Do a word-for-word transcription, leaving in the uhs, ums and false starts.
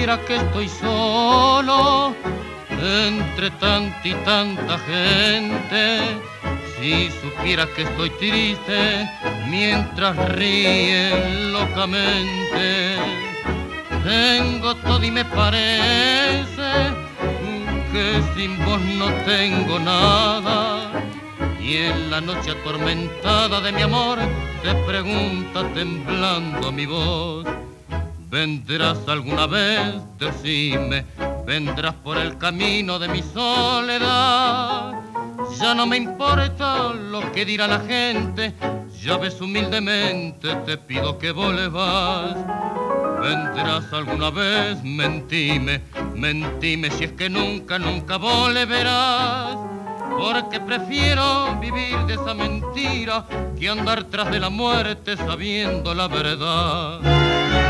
supiera que estoy solo entre tanta y tanta gente, si supiera que estoy triste mientras ríen locamente. Tengo todo y me parece que sin vos no tengo nada, y en la noche atormentada de mi amor te pregunta temblando mi voz: ¿vendrás alguna vez? Decime, ¿vendrás por el camino de mi soledad? Ya no me importa lo que dirá la gente, ya ves humildemente te pido que volvás. ¿Vendrás alguna vez? Mentime, mentime si es que nunca, nunca volverás, porque prefiero vivir de esa mentira que andar tras de la muerte sabiendo la verdad.